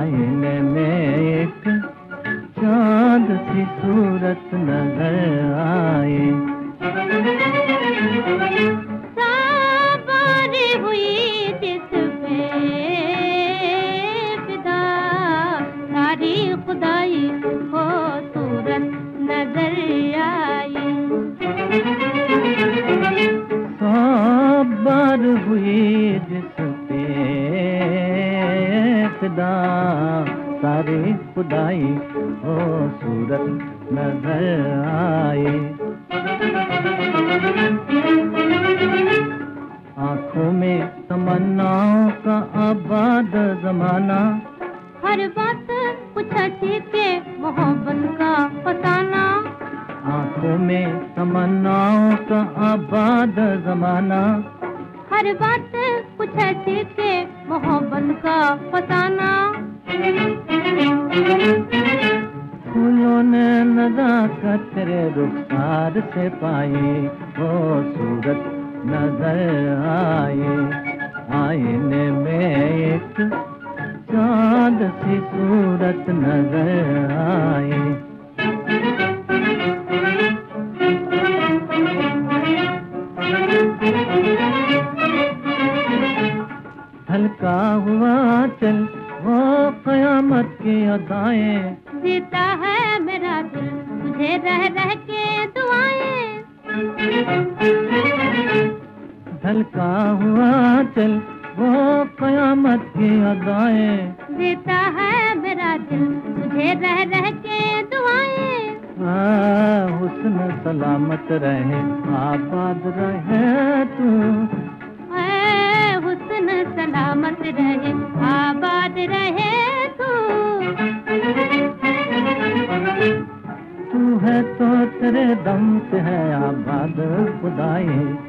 आईने में एक चांद सी सूरत नजर आए। साबारी हुई जिस पे फिदा, सारी खुदाई हो सूरत नजर आई। साबार हुई जिस पे फिदा, सारी खुदाई हो सूरत नजर आए। आँखों में तमन्नाओं का आबाद जमाना, हर बात पूछा के मोहब्बत का फसाना। आँखों में तमन्नाओं का आबाद जमाना, हर बात पूछा के मोहब्बत का फसाना। फूलों ने नज़ाकत तेरे रुखसार से पाई, वो सूरत नजर आए। आईने में एक चांद सी सूरत नजर आए। हल्का हुआ चल वो कयामत की अदाएं, जीता है मेरा दिल तुझे रह रह के दुआएं। ढलका हुआ चल वो कयामत की अदाएं, जीता है मेरा दिल तुझे रह रह के दुआएं। हुस्न सलामत रहे आबाद रहे तू, हुस्न सलामत रहे आबाद रहे तू। तू है तो तेरे दम से है आबाद खुदाई।